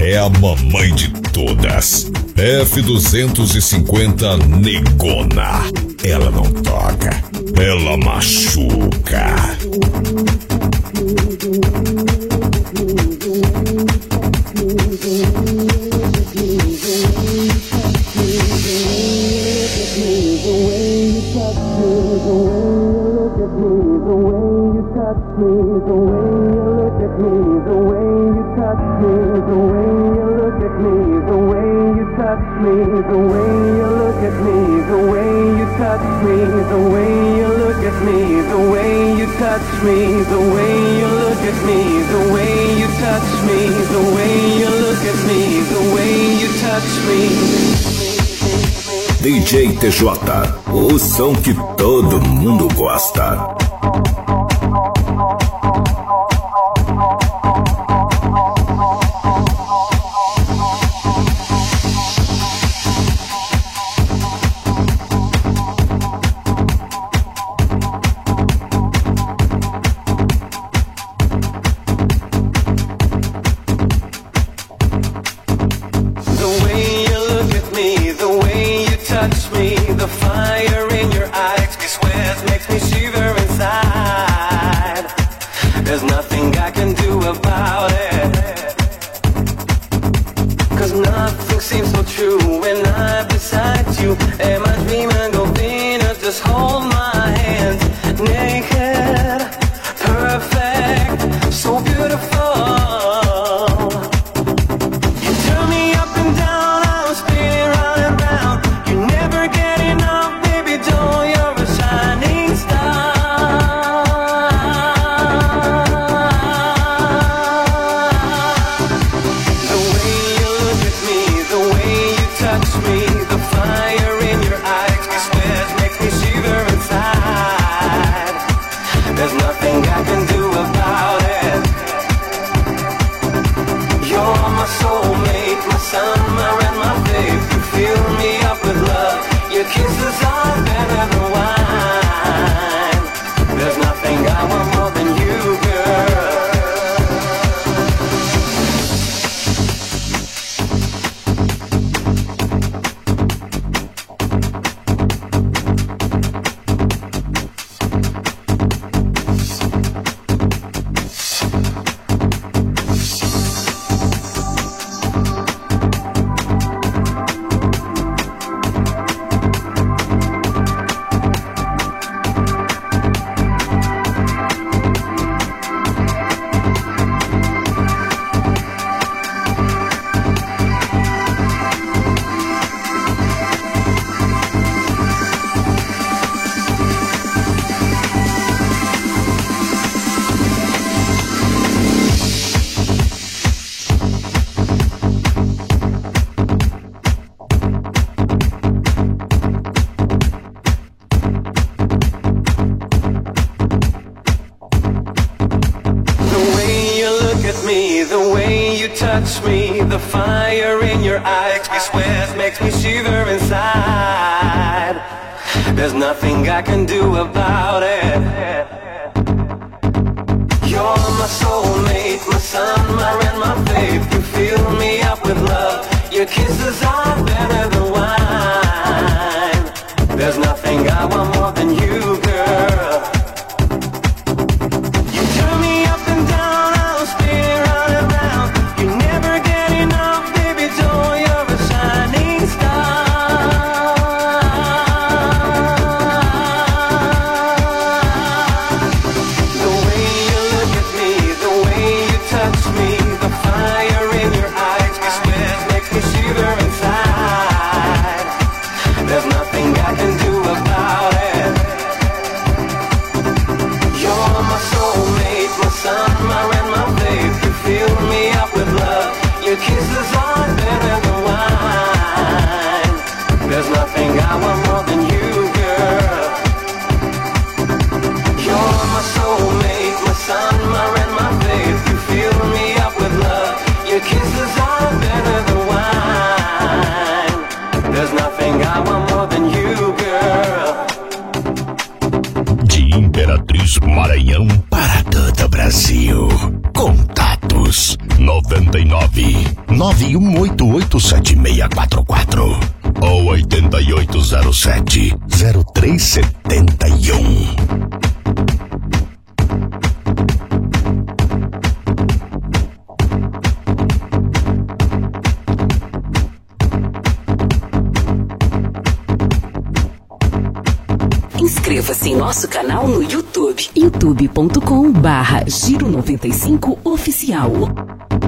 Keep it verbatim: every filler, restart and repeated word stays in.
é a mamãe de todas. F duzentos e cinquenta Negona. Ela não toca, ela machuca. D J T J, o som que todo mundo gosta. Touch me, the fire in your eyes, I swear, makes me shiver inside. There's nothing I can do about it. You're my soulmate, my sun, my rain, my faith. You fill me up with love. Your kisses are better than wine. There's nothing I want more than you, girl. You turn me up and down, I'll spin round and round. You never get enough, baby doll, you're a shining star. The way you look at me, the way you touch me, the fire in your eyes, I swear, makes me shiver inside. There's nothing I can do about it. You're my soulmate, my sun, my rain, my faith. You fill me up with love. Your kisses are better than wine. There's nothing I want more than you, girl. You're my soulmate, my sun, my rain, my faith. You fill me up with love. Your kisses are better than wine. There's nothing I want more than you, girl. De Imperatriz Maranhão para todo o Brasil. Contatos noventa e nove nove um oito oito sete seis quatro quatro ou oito oito zero sete zero três sete um. Inscreva-se em nosso canal no YouTube, youtube ponto com barra Giro noventa e cinco Oficial.